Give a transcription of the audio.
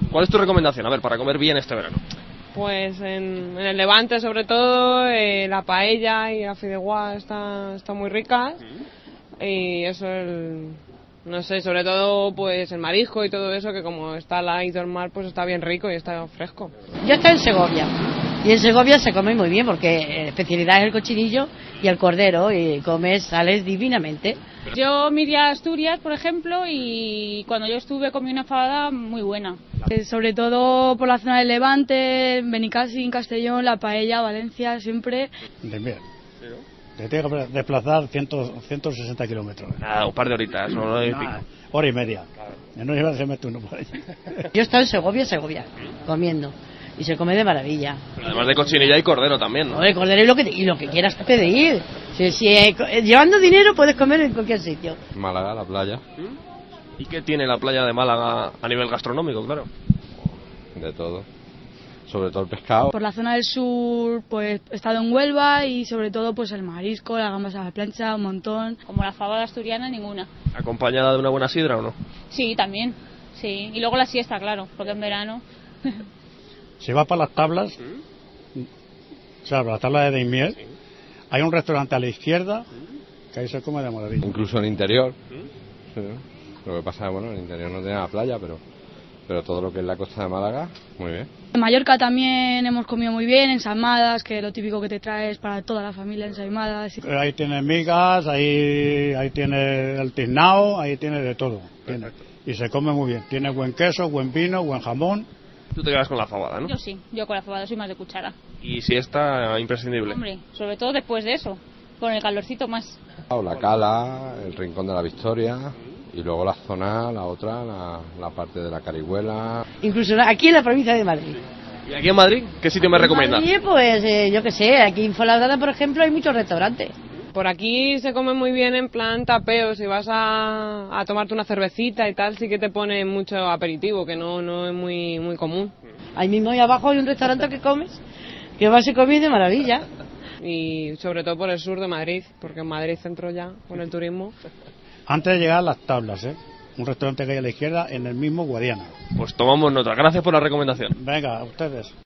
¿Cuál es tu recomendación? A ver, para comer bien este verano. Pues en el Levante sobre todo, la paella y la fideuá está muy rica. Y eso, no sé, sobre todo pues el marisco y todo eso, que como está al lado del mar, pues está bien rico y está fresco. Yo estoy en Segovia, y en Segovia se come muy bien, porque la especialidad es el cochinillo y el cordero, y sales divinamente. Yo me iría a Asturias, por ejemplo, y cuando yo estuve comí una fabada muy buena. Sobre todo por la zona del Levante, Benicàssim, Castellón, la paella, Valencia, siempre. De miel. Te tiene que desplazar 160 kilómetros. Nada, un par de horitas, o no, hora y media. No lleva se mete uno por allí. Yo he estado en Segovia, comiendo, y se come de maravilla. Pero además de cochinilla y cordero también, ¿no? El cordero y lo que quieras pedir. Llevando dinero puedes comer en cualquier sitio. Málaga, la playa. ¿Y qué tiene la playa de Málaga a nivel gastronómico, claro? De todo. Sobre todo el pescado. Por la zona del sur, pues he estado en Huelva, y sobre todo pues el marisco, las gambas a la plancha, un montón. Como la fabada asturiana, ninguna. ¿Acompañada de una buena sidra o no? Sí, también. Sí. Y luego la siesta, claro, porque en verano. Si vas para las tablas, o sea, para las tablas de Daimiel, hay un restaurante a la izquierda que ahí se come de maravilla. Incluso en el interior. Sí. Lo que pasa es, bueno, en el interior no tiene la playa, pero todo lo que es la costa de Málaga, muy bien. En Mallorca también hemos comido muy bien, ensaimadas, que es lo típico que te traes para toda la familia, ensaimadas. Ahí tienes migas, ahí tienes el tiznao, ahí tienes de todo. Y se come muy bien. Tiene buen queso, buen vino, buen jamón. Tú te quedas con la fabada, ¿no? Yo sí, yo con la fabada soy más de cuchara. Y siesta, imprescindible. Hombre, sobre todo después de eso, con el calorcito más. La Cala, el Rincón de la Victoria, y luego la zona, la otra, la parte de la Carihuela. Incluso aquí en la provincia de Madrid. ¿Y aquí en Madrid? ¿Qué sitio me recomiendas? Madrid, pues yo qué sé, aquí en Fuenlabrada, por ejemplo, hay muchos restaurantes. Por aquí se come muy bien en plan tapeo, si vas a tomarte una cervecita y tal, sí que te pone mucho aperitivo, que no es muy común. Ahí mismo ahí abajo hay un restaurante que comes, que vas y comes de maravilla. Y sobre todo por el sur de Madrid, porque en Madrid centro ya, con el turismo. Antes de llegar a las tablas, un restaurante que hay a la izquierda en el mismo Guadiana. Pues tomamos nota. Gracias por la recomendación. Venga, a ustedes.